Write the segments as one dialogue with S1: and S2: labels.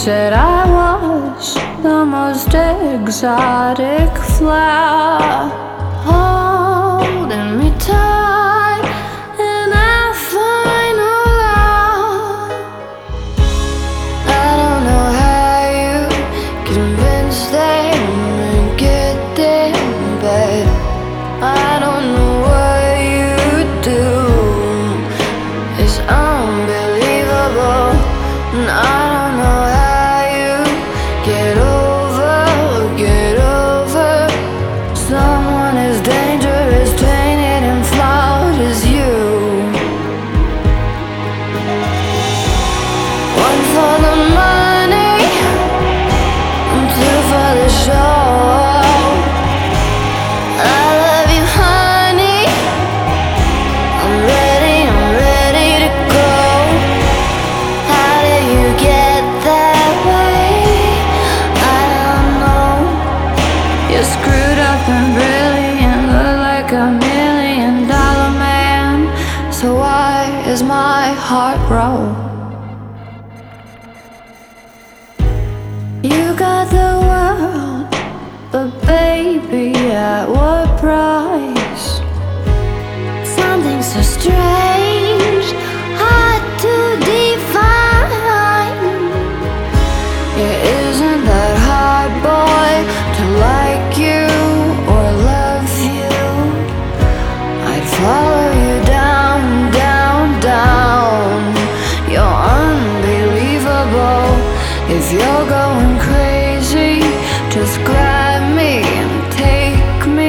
S1: said I was the most exotic flower, holding me tight in our final hour. I don't know how you convinced them to get there, but I don't know what you do. It's unbelievable, and I don't know how you get over someone as dangerous, tainted and flawed as you. One for the money, and two for the show. I love you, honey. I'm ready to go. How did you get that way? I don't know. You're screwed up and brilliant, look like $1 million man. So why is my heart broke? You got the world, but baby, at what price? Something so strange, hard to define. It isn't that hard, boy, to like you or love you. I'd follow you down, down, down. You're unbelievable. If you're going crazy, just grab me and take me.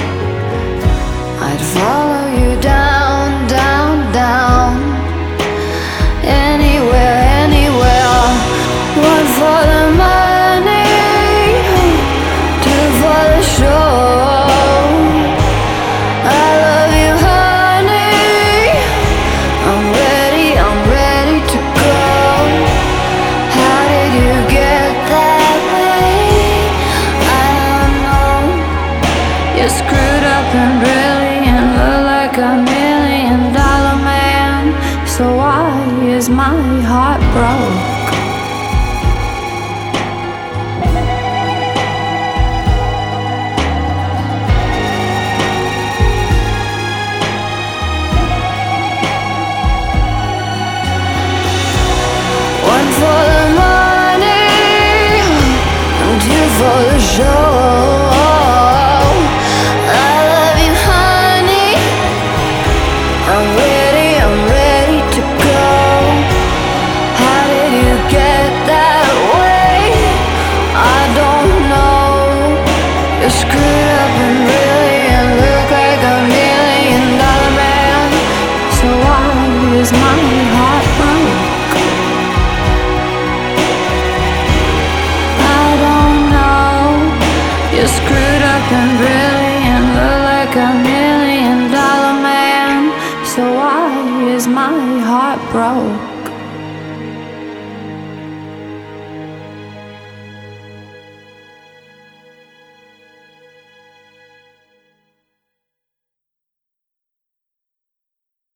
S1: I'd follow you down, down, down. Anywhere, anywhere. One for the money, two for the show. I love you, honey. I'm ready to go. How did you get that way? I don't know. You're screwed up and brilliant, look like $1 million man. So why is my heart broke? One for the money, and two for the show. I love you, honey. I'm ready to go. How did you get that way? I don't know. You're screwed up and brilliant, look like $1 million man. So why is my heart broke? I don't know. You're screwed up and brilliant, look like $1 million man. So why is my heart broke?